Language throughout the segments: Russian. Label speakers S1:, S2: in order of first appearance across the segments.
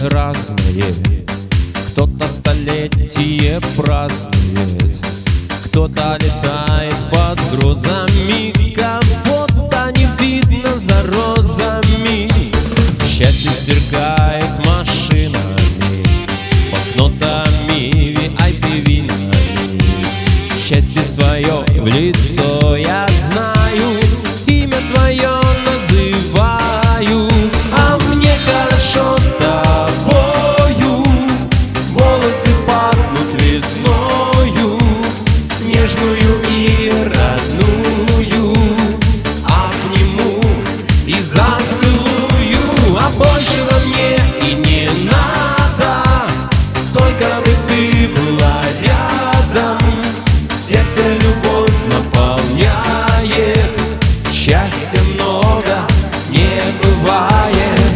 S1: разные. Кто-то столетие празднует, кто-то летает под грозами, кого-то не видно за розами. Счастье сверкает машинами, банкнотами, VIP-винами. Счастье свое в лицо я знаю, имя твое называю. А мне хорошо с тобою, волосы пахнут весною, нежную и родную. Обниму и зацелую, а большего мне и не надо, только бы ты была рядом. Сердце любовь наполняет, счастья много не бывает.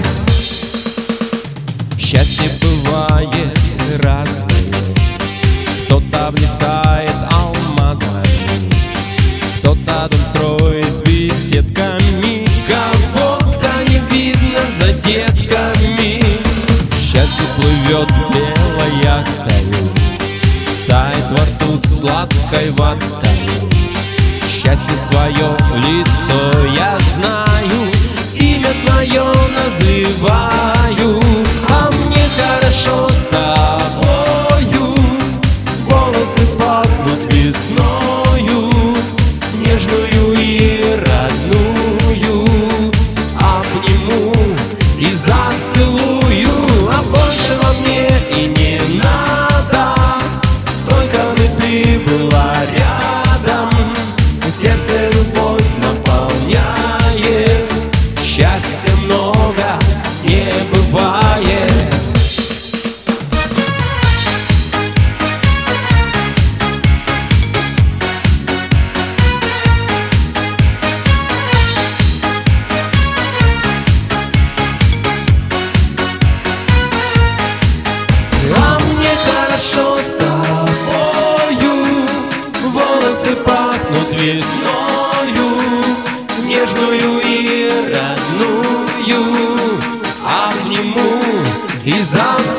S1: Счастье бывает разное, кто-то блистает алмазами, кто-то дом строит с беседками, кого-то не видно за детками. Счастье плывет белой яхтою, тает во рту сладкой водой. Счастье свое в лицо я знаю, имя твое называю. А мне хорошо с тобою, волосы пахнут весною, нежную и родную. Обниму и зацелую, а большего мне и не надо, только бы ты была рядом. Сердце любовь наполняет, счастья много не бывает. А мне хорошо с тобою, волосы пахнут весною, нежную и родную. Обниму и зацелую.